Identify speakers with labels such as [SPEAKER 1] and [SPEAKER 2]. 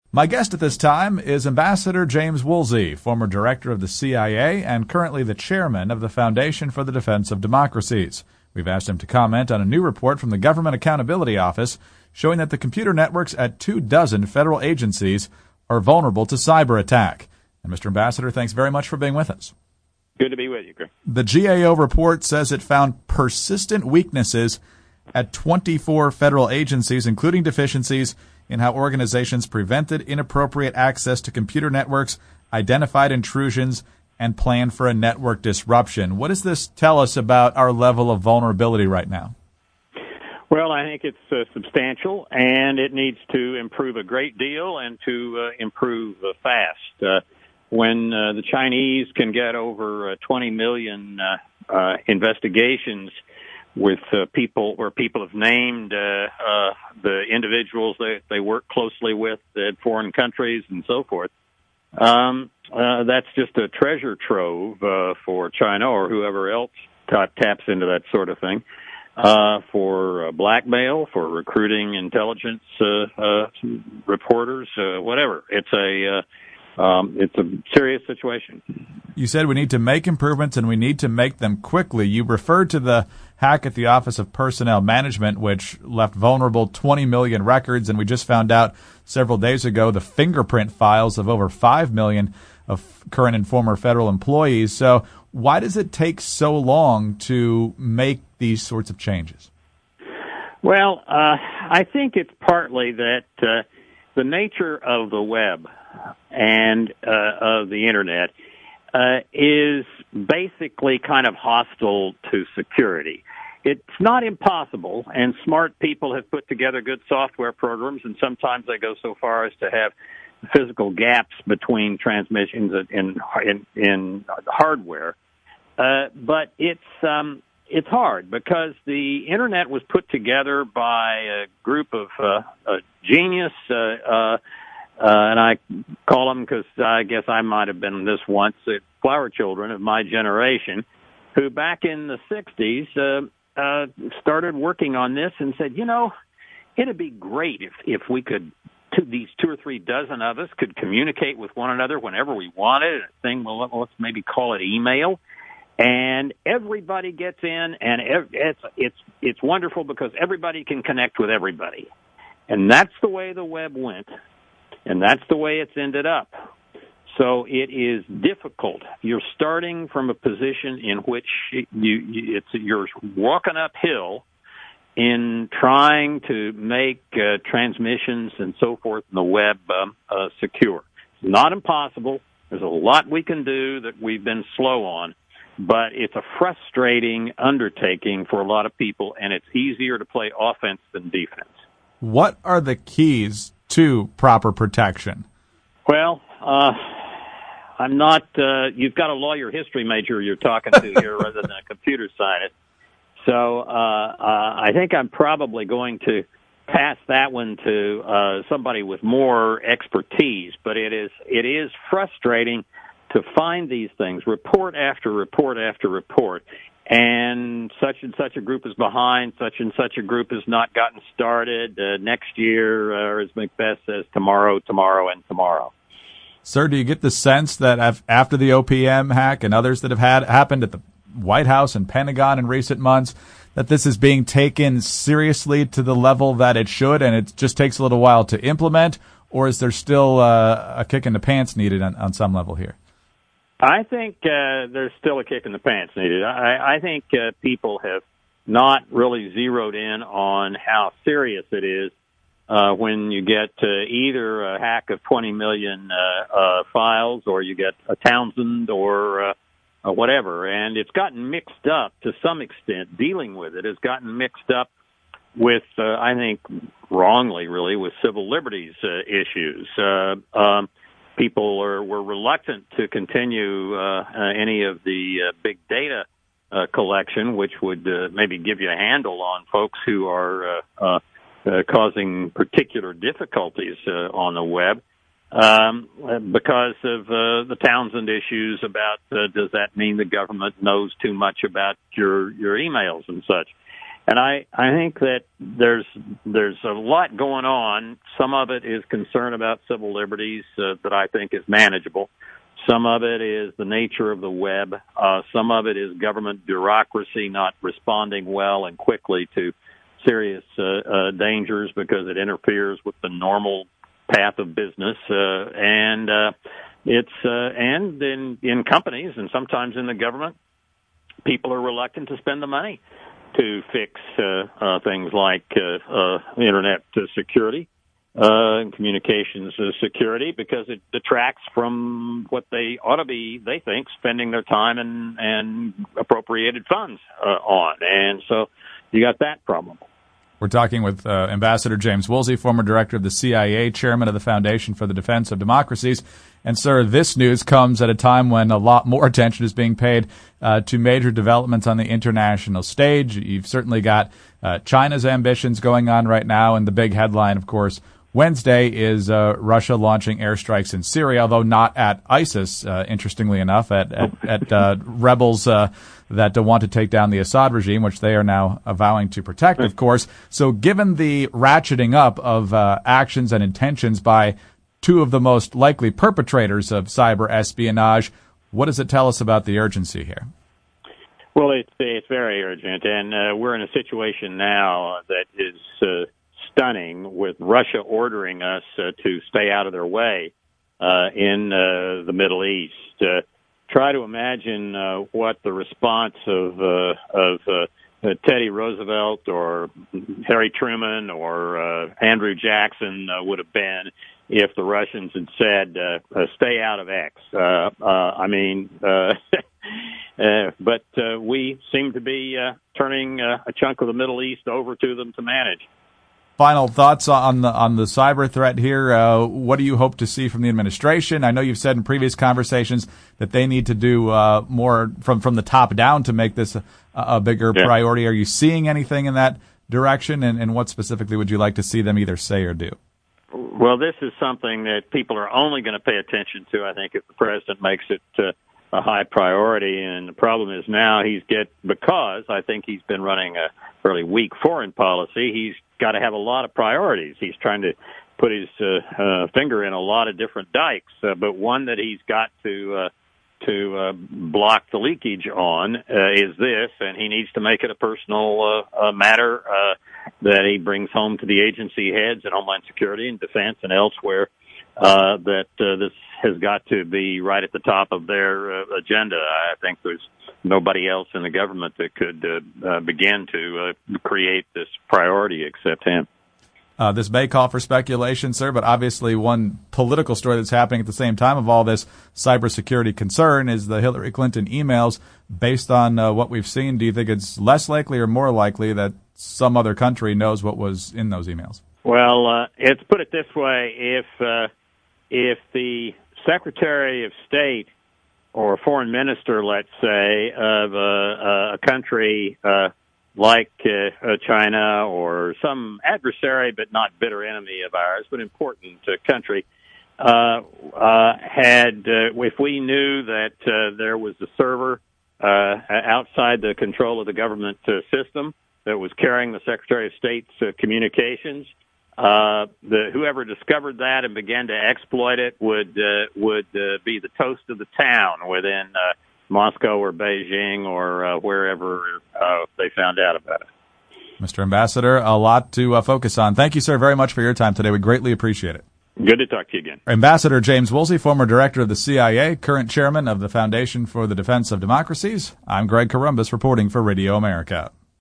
[SPEAKER 1] My guest at this time is Ambassador James Woolsey, former director of the CIA and currently the chairman of the Foundation for the Defense of Democracies. We've asked him to comment on a new report from the Government Accountability Office showing that the computer networks at 24 federal agencies are vulnerable to cyber attack. And Mr. Ambassador, thanks very much for being with us.
[SPEAKER 2] Good to be with you, Chris.
[SPEAKER 1] The GAO report says it found persistent weaknesses at 24 federal agencies, including deficiencies in how organizations prevented inappropriate access to computer networks, identified intrusions, and planned for a network disruption. What does this tell us about our level of vulnerability right now?
[SPEAKER 2] Well, I think it's substantial, and it needs to improve a great deal and to improve fast. When the Chinese can get over 20 million investigations with people where people have named the individuals they work closely with in foreign countries and so forth, that's just a treasure trove for China or whoever else taps into that sort of thing, for blackmail, for recruiting intelligence reporters, whatever. It's a serious situation.
[SPEAKER 1] You said we need to make improvements and we need to make them quickly. You referred to the hack at the Office of Personnel Management, which left vulnerable 20 million records, and we just found out several days ago the fingerprint files of over 5 million of current and former federal employees. So why does it take so long to make these sorts of changes?
[SPEAKER 2] Well, I think it's partly that the nature of the web and of the Internet is basically kind of hostile to security. It's not impossible, and smart people have put together good software programs, and sometimes they go so far as to have physical gaps between transmissions in hardware. But it's hard because the Internet was put together by a group of genius, and I call them because I guess I might have been this once, flower children of my generation, who back in the 60s started working on this and said, it'd be great if we could, these 2 or 3 dozen of us could communicate with one another whenever we wanted. A thing, well, let's maybe call it email. And everybody gets in, and it's wonderful because everybody can connect with everybody. And that's the way the web went, and that's the way it's ended up. So it is difficult. You're starting from a position in which you're walking uphill in trying to make transmissions and so forth in the web secure. It's not impossible. There's a lot we can do that we've been slow on, but it's a frustrating undertaking for a lot of people, and it's easier to play offense than defense.
[SPEAKER 1] What are the keys to proper protection?
[SPEAKER 2] Well, I'm not, you've got a lawyer history major you're talking to here rather than a computer scientist. So, I think I'm probably going to pass that one to, somebody with more expertise, but it is frustrating to find these things, report after report after report, and such a group is behind, such and such a group has not gotten started, next year, or as Macbeth says, tomorrow, and tomorrow.
[SPEAKER 1] Sir, do you get the sense that after the OPM hack and others that have happened at the White House and Pentagon in recent months, that this is being taken seriously to the level that it should, and it just takes a little while to implement, or is there still a kick in the pants needed on some level here?
[SPEAKER 2] I think there's still a kick in the pants needed. I think people have not really zeroed in on how serious it is when you get either a hack of 20 million files, or you get a Townsend or whatever. And it's gotten mixed up to some extent. Dealing with it has gotten mixed up with, I think, wrongly, really, with civil liberties issues. People were reluctant to continue any of the big data collection, which would maybe give you a handle on folks who are causing particular difficulties on the web because of the Townsend issues about does that mean the government knows too much about your emails and such. And I think that there's a lot going on. Some of it is concern about civil liberties that I think is manageable. Some of it is the nature of the web. Some of it is government bureaucracy not responding well and quickly to serious dangers because it interferes with the normal path of business. And in companies and sometimes in the government, people are reluctant to spend the money to fix things like internet security and communications security because it detracts from what they ought to be, they think, spending their time and appropriated funds on. And so you got that problem.
[SPEAKER 1] We're talking with Ambassador James Woolsey, former director of the CIA, chairman of the Foundation for the Defense of Democracies. And, sir, this news comes at a time when a lot more attention is being paid to major developments on the international stage. You've certainly got China's ambitions going on right now, and the big headline, of course, Wednesday is Russia launching airstrikes in Syria, although not at ISIS, interestingly enough, at rebels that want to take down the Assad regime, which they are now vowing to protect, of course. So given the ratcheting up of actions and intentions by two of the most likely perpetrators of cyber espionage, what does it tell us about the urgency here?
[SPEAKER 2] Well, it's very urgent, and we're in a situation now that is stunning, with Russia ordering us to stay out of their way in the Middle East. Try to imagine what the response of Teddy Roosevelt or Harry Truman or Andrew Jackson would have been if the Russians had said, stay out of X. But we seem to be turning a chunk of the Middle East over to them to manage.
[SPEAKER 1] Final thoughts on the cyber threat here. What do you hope to see from the administration? I know you've said in previous conversations that they need to do more from the top down to make this a bigger priority. Are you seeing anything in that direction? And what specifically would you like to see them either say or do?
[SPEAKER 2] Well, this is something that people are only going to pay attention to, I think, if the president makes it a high priority. And the problem is now because I think he's been running a fairly weak foreign policy, he's got to have a lot of priorities. He's trying to put his finger in a lot of different dikes, but one that he's got to block the leakage on is this, and he needs to make it a personal matter that he brings home to the agency heads and Homeland Security and Defense and elsewhere, that this has got to be right at the top of their agenda. I think there's nobody else in the government that could begin to create this priority except him.
[SPEAKER 1] This may call for speculation, sir, but obviously one political story that's happening at the same time of all this cybersecurity concern is the Hillary Clinton emails. Based on what we've seen, do you think it's less likely or more likely that some other country knows what was in those emails?
[SPEAKER 2] Well, let's put it this way. If the Secretary of State or foreign minister, let's say, of a country like China or some adversary but not bitter enemy of ours, but important country, if we knew that there was a server outside the control of the government system that was carrying the Secretary of State's communications, whoever discovered that and began to exploit it would be the toast of the town within Moscow or Beijing or wherever they found out about it.
[SPEAKER 1] Mr. Ambassador, a lot to focus on. Thank you, sir, very much for your time today. We greatly appreciate it.
[SPEAKER 2] Good to talk to you again.
[SPEAKER 1] Ambassador James Woolsey, former director of the CIA, current chairman of the Foundation for the Defense of Democracies. I'm Greg Corombos reporting for Radio America.